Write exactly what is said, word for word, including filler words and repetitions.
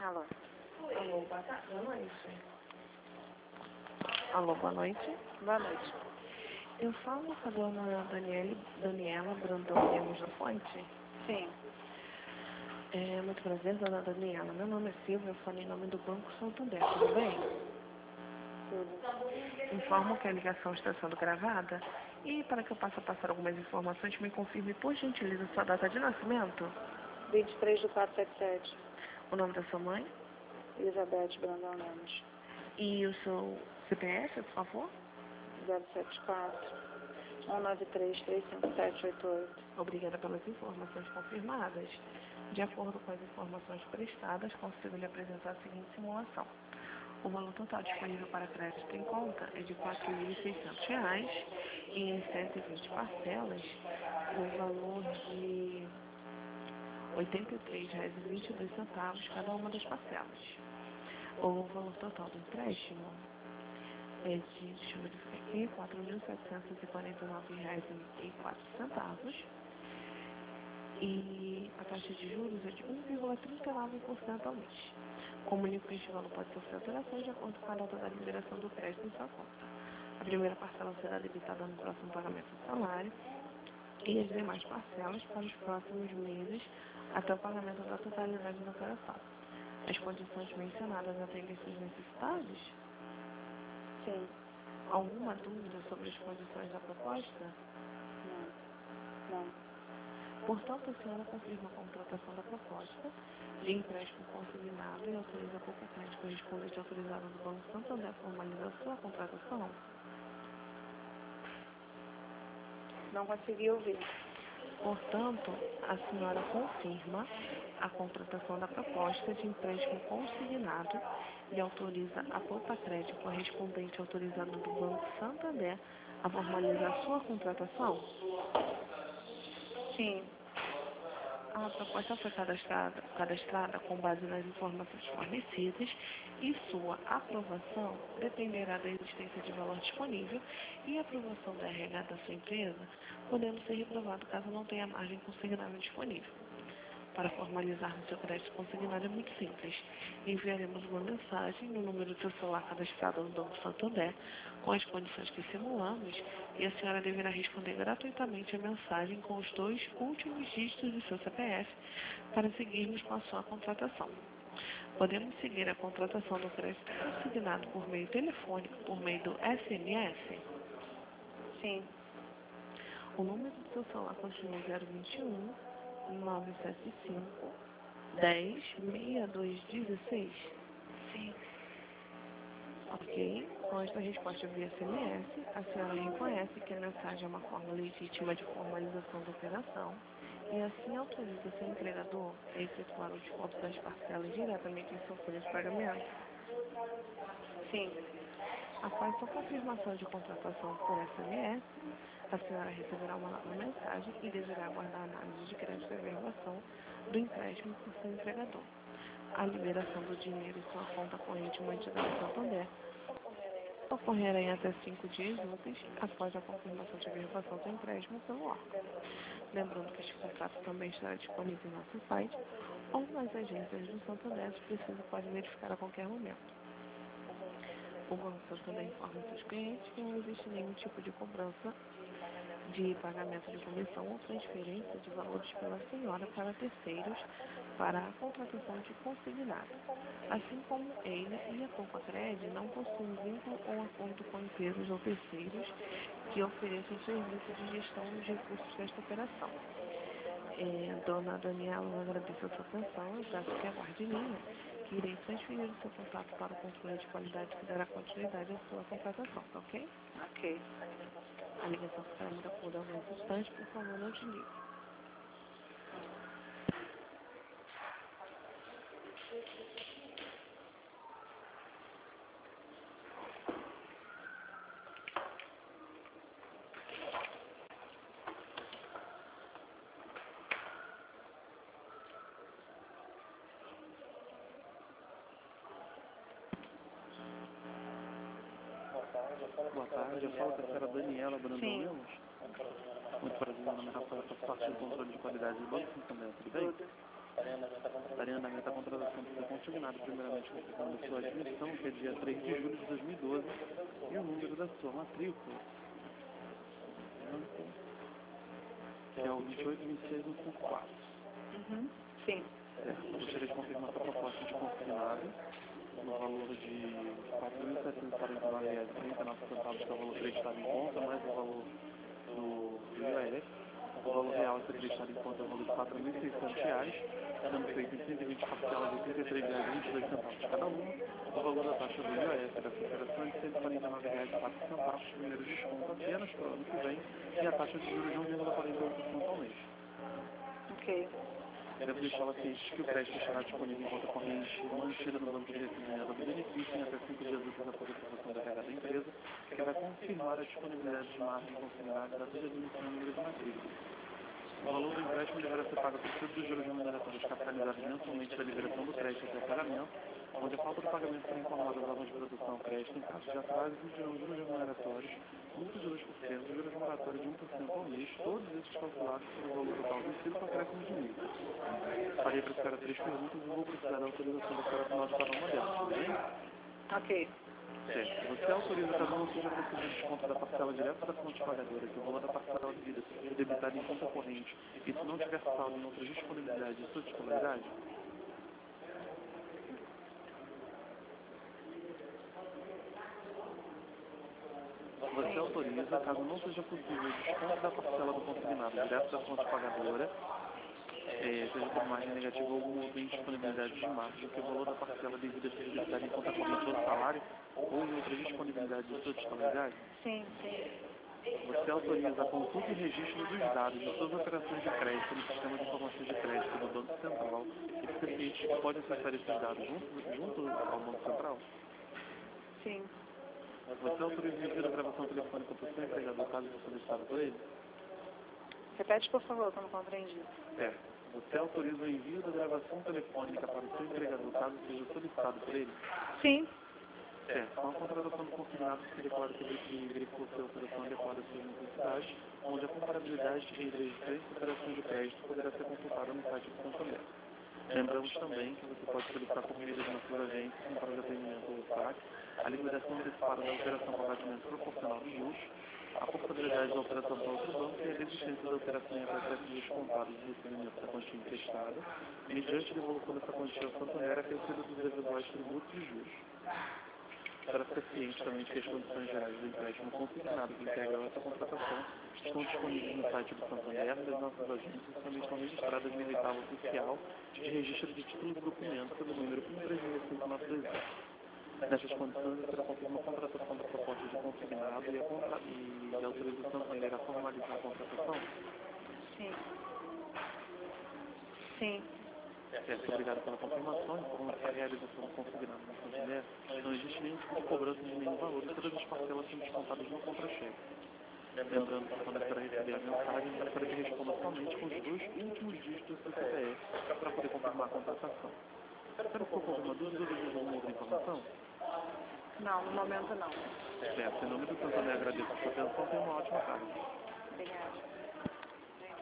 Alô. Alô, boa tarde, boa noite. Alô, boa noite. Boa noite. Eu falo com a dona Daniele, Daniela Brandão Lemos da Fonte. Sim. É, muito prazer, dona Daniela. Meu nome é Silvia, eu falo em nome do Banco Santander, tudo bem? Tudo. Informo que a ligação está sendo gravada e para que eu possa passar algumas informações, me confirme, por gentileza, sua data de nascimento, vinte e três de quatro sete sete. o nome da sua mãe Elizabeth Brandão Lemos. e o seu C P F, por favor. zero sete quatro, um nove três, três cinco sete oito oito. Obrigada pelas informações confirmadas. De acordo com as informações prestadas, consigo lhe apresentar a seguinte simulação. O valor total disponível para crédito em conta é de quatro mil e seiscentos reais e em cento e vinte parcelas, no valor de oitenta e três reais e vinte e dois centavos cada uma das parcelas. O valor total do empréstimo é de, deixa eu verificar aqui, quatro mil setecentos e quarenta e nove reais e quatro centavos. E a taxa de juros é de um vírgula trinta e nove por cento ao mês. Comunico que este valor pode sofrer alterações de acordo com a data da liberação do crédito em sua conta. A primeira parcela será debitada no próximo pagamento do salário e as demais parcelas para os próximos meses até o pagamento da totalidade da operação. As condições mencionadas atendem suas necessidades? Sim. Alguma dúvida sobre as condições da proposta? Não. Não. Portanto, a senhora confirma a contratação da proposta de empréstimo consignado e autoriza a competente correspondente autorizada do Banco Santander a formalizar sua contratação? Não consegui ouvir. Portanto, a senhora confirma a contratação da proposta de empréstimo consignado e autoriza a Poupa-Crédito correspondente autorizada do Banco Santander a formalizar sua contratação? Sim. A proposta foi cadastrada, cadastrada com base nas informações fornecidas e sua aprovação dependerá da existência de valor disponível e a aprovação da R H da sua empresa, podendo ser reprovado caso não tenha margem consignada disponível. Para formalizar o seu crédito consignado é muito simples. Enviaremos uma mensagem no número do seu celular cadastrado no Banco Santander com as condições que simulamos e a senhora deverá responder gratuitamente a mensagem com os dois últimos dígitos do seu C P F para seguirmos com a sua contratação. Podemos seguir a contratação do crédito consignado por meio telefônico, por meio do S M S? Sim. O número do seu celular continua zero vinte e um, nove sete cinco, dez, sessenta e dois dezesseis? Sim. Ok. Com esta resposta via S M S, a senhora reconhece que a mensagem é uma forma legítima de formalização da operação e assim autoriza seu empregador a efetuar o desconto das parcelas diretamente em sua folha de pagamento? Sim. Após sua confirmação de contratação por S M S, a senhora receberá uma nova mensagem e deverá aguardar a análise de crédito e averbação do empréstimo por seu empregador. A liberação do dinheiro em sua conta corrente mantida no Santander ocorrerá em até cinco dias úteis após a confirmação de averbação do empréstimo pelo órgão. Lembrando que este contrato também estará disponível em nosso site ou nas agências do Santander, se preciso pode verificar a qualquer momento. O Banco Santander informa seus clientes que não existe nenhum tipo de cobrança de pagamento de comissão ou transferência de valores pela senhora para terceiros para a contratação de consignado. Assim como ele e a Poupa-Crédito não possuem vínculo ou acordo com empresas ou terceiros que ofereçam serviço de gestão dos recursos desta operação. É, dona Daniela, eu agradeço a sua atenção, eu peço que aguarde em linha, que irei transferir o seu contato para o controle de qualidade que dará continuidade à sua contratação, tá ok? Ok. A ligação ficará ainda por alguns instantes, por favor, não desligue. Boa tarde, eu falo com a senhora Daniela Brandão Sim. Lemos. Muito prazer, meu nome é Rafael, faço parte do controle de qualidade do Banco Santander, tudo bem? Tudo. Daria andamento à contratação do consignado, primeiramente confirmando a sua admissão, que é dia três de julho de dois mil e doze, e o número da sua matrícula, que é o vinte e oito, vinte e seis, cento e cinquenta e quatro. Uhum. Sim. Certo. Eu gostaria de confirmar a proposta de consignado no valor de quatro mil setecentos e quarenta e nove reais e trinta e nove centavos, que é o valor acreditado em conta, mais o valor do, do I A S. O valor real a ser acreditado em conta é o valor de quatro mil e seiscentos reais, sendo feito em cento e vinte parcelas de trinta e três reais e vinte e dois centavos cada uma. O valor da taxa do I A S dessa operação é de cento e quarenta e nove reais e quatro centavos, primeiro desconto apenas para o ano que vem, e a taxa de juros de um vírgula quarenta e um por cento ao mês. Ok. Devo deixá-la ciente que o crédito estará disponível em conta corrente mantida no banco de recebimento do benefício em até cinco dias úteis após a aprovação da regada da empresa, que vai confirmar a disponibilidade de margem consignada da de admissão e número de matrícula. O valor do empréstimo deverá ser pago a partir dos juros remuneratórios capitalizados mensalmente da liberação do crédito até o pagamento, onde a falta do pagamento será informada aos órgãos de produção ao crédito em caso de atraso e dirão juros remuneratórios, multa de dois por cento, juros moratórios de um por cento ao mês, todos esses calculados pelo valor total vencido com acréscimo de multa. Farei para a senhora três perguntas e vou precisar da autorização da senhora para nós para uma delas, tudo bem? Ok. Certo. Você autoriza caso não seja possível desconto da parcela direta da fonte pagadora, que o valor da parcela devida seja debitado em conta corrente, e se não tiver saldo em outra disponibilidade e sua disponibilidade? Você autoriza, caso não seja possível, o desconto da parcela do consignado direto da fonte pagadora, é, seja por margem negativa ou alguma outra indisponibilidade de margem, que o valor da parcela devida seja debitado em conta corrente ou salário, ou em outra disponibilidade de sua disponibilidade? Sim, sim. Você autoriza a consulta e registro dos dados de suas operações de crédito no sistema de informações de crédito do Banco Central, e fica ciente que pode acessar esses dados junto, junto ao Banco Central? Sim. Você autoriza o envio da gravação telefônica para o seu empregador, caso for solicitado por ele? Repete, por favor, que eu não compreendi. Certo. Você autoriza o envio da gravação telefônica para o seu empregador, caso seja solicitado por ele? Sim. Certo. Com a contratação do consignado, se declara que verificou se a operação adequada às suas necessidades, onde a comparabilidade entre as diferentes operações de crédito poderá ser consultada no site do Santander. Lembramos também que você pode solicitar por meio das nossas agências, como para o atendimento ou saque, a liquidação antecipada da operação com pagamento proporcional dos juros, a portabilidade da operação para outro banco e a desistência da operação em acréscimos descontados do recebimento da quantia emprestada, mediante devolução dessa quantia ao Santander acrescida dos eventuais tributos e juros. Para ficar ciente também de que as condições gerais do empréstimo consignado que integram essa contratação estão disponíveis no site do Santander, das nossas agências e também estão registradas no edital oficial de registro de títulos e documentos pelo número um três seis cinco nove dois zero. Nessas condições, será confirma a contratação da proposta de consignado e a, contra... e a autorização também irá formalizar a contratação? Sim. Sim. Certo, obrigado pela confirmação. Informo que a realização do consignado no Santander não existe nenhum tipo de cobrança de nenhum valor e todas as parcelas são descontadas no contra-cheque. Lembrando que quando a senhora receber a mensagem, a senhora que responda somente com os dois últimos dígitos do seu C P F para poder confirmar a contratação. A senhora ficou com alguma dúvida ou deseja alguma outra informação? Não, no momento não. Certo, em nome do Santander agradeço a sua atenção e tenha uma ótima tarde. Obrigada.